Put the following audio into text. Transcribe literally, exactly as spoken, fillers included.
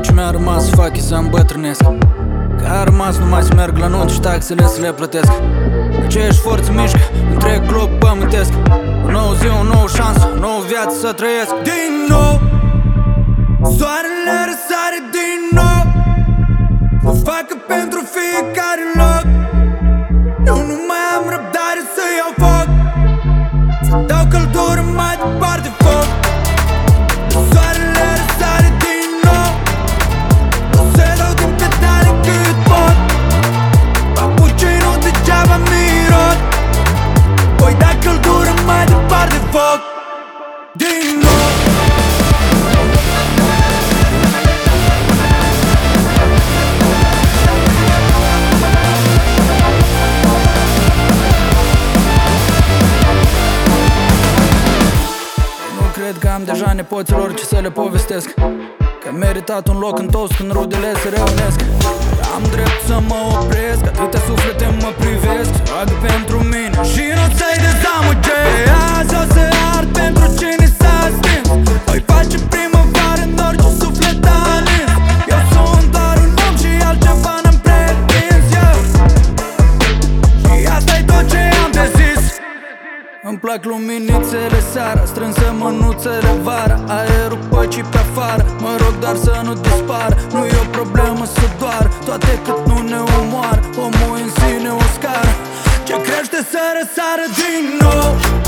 ce mi-a rămas să fac e să îmbătrânesc. Că a rămas numai să merg la nunți și taxele să le plătesc. Aceeași forță mișcă întreg glob pământesc. O nouă zi, o nouă șansă, o nouă viață să trăiesc. Din nou soarele răsare din nou. O facă pentru fiecare loc. Eu nu mai am răbdare să iau foc, să dau căldură mai departe foc. Soarele răsare din nou. O să dau din pedale cât pot. Papucii nu degeaba mirot. Voi da căldură mai departe foc. Din nou. Cred că am deja nepoților ce să le povestesc, că am meritat un loc în toți când rudele se reunesc. Am drept să mă opresc, atâtea suflete mă privesc, se roagă pentru mine și nu ți-ai dezamăge. Azi o să ard pentru cine s-a stins. Voi face primăvară în orice suflet a nins. Eu sunt doar un om și altceva n-am pretins, yeah. Și asta-i tot ce am de zis. Îmi plac luminițele seara, strânse mânuțele vara, aerul păcii pe afară. Mă rog doar să nu dispară, nu e o problemă să doar, toate cât nu ne omoară. Omul în sine o scară ce crește să răsară din nou.